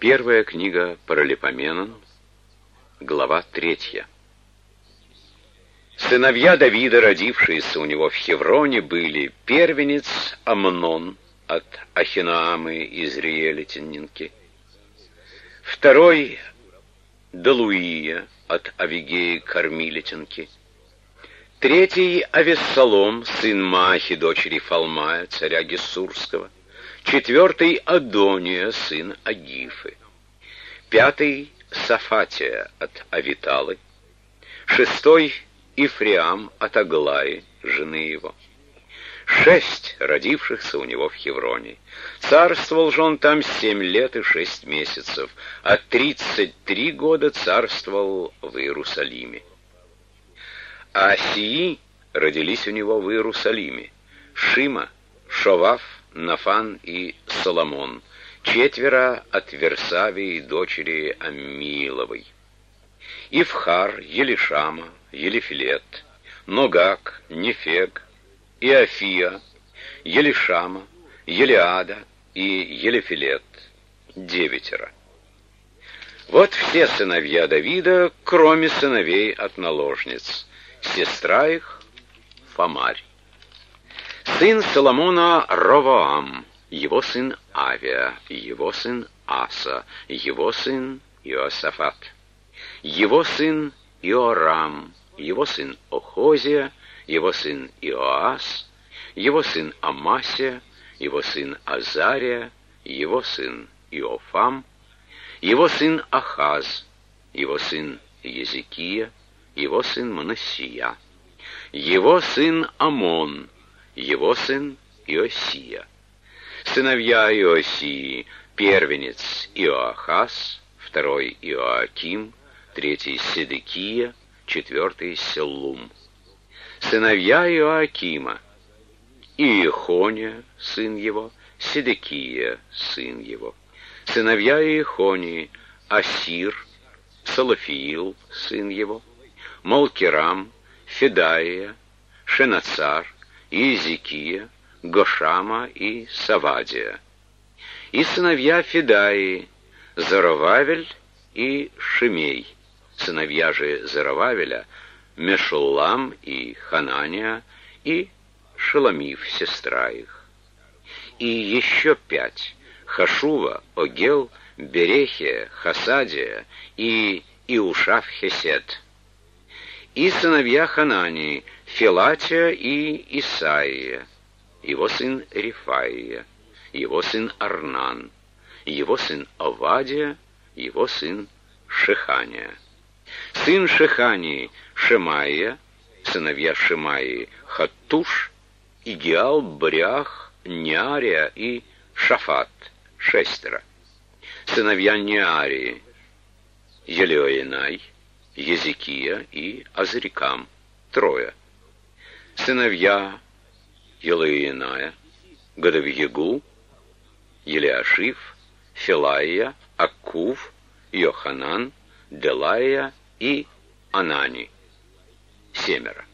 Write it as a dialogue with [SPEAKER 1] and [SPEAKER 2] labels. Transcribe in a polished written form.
[SPEAKER 1] Первая книга Паралипоменон, глава 3. Сыновья Давида, родившиеся у него в Хевроне, были первенец Амнон от Ахиноамы Изриэлитянинки, второй Далуия от Авигеи Кармилитянки, третий Авессалом, сын Маахи, дочери Фалмая, царя Гессурского, четвертый Адония, сын Агифы, пятый Сафатия от Авиталы, шестой Ифреам от Аглаи, жены его. 6 родившихся у него в Хевроне. Царствовал же он там 7 лет и 6 месяцев, а 33 года царствовал в Иерусалиме. А сии родились у него в Иерусалиме: Шима, Шовав, Нафан и Соломон, 4 от Версавии, дочери Аммииловой. Ифхар, Елишама, Елифилет, Ногак, Нефег, Иофия, Елишама, Елиада и Елифилет, 9. Вот все сыновья Давида, кроме сыновей от наложниц. Сестра их — Фамарь. Сын Соломона — Ровоам, его сын Авия, его сын Аса, его сын Иосафат, его сын Иорам, его сын Охозия, его сын Иоас, его сын Амасия, его сын Азария, его сын Иофам, его сын Ахаз, его сын Езекия, его сын Манассия, его сын Амон, его сын Иосия. Сыновья Иосии: первенец Иоахаз, второй Иоаким, третий Седекия, 4 Селлум. Сыновья Иоакима: Иехония, сын его, Седекия, сын его. Сыновья Иехонии: Асир, Салафиил, сын его, Малкирам, Федаия, Шенацар, Иезекия, Гошама и Савадия. И сыновья Федаии: Зоровавель и Шимей. Сыновья же Зоровавеля: Мешуллам и Ханания, и Шеломив, сестра их. И еще 5: Хашува, Огел, Берехия, Хасадия и Иушав-Хесед. И сыновья Ханании: Филатия и Исаия, его сын Рифаия, его сын Арнан, его сын Овадия, его сын Шехания. Сын Шехании: Шемаия, сыновья Шемаии: Хаттуш, Игиал, Брях, Неария и Шафат, 6. Сыновья Неарии: Елеоенай, Езекия и Азрикам, 3. Сыновья Елеоеная: Годовьегу, Елиашив, Филаия, Аккув, Йоханан, Делая и Анани, 7.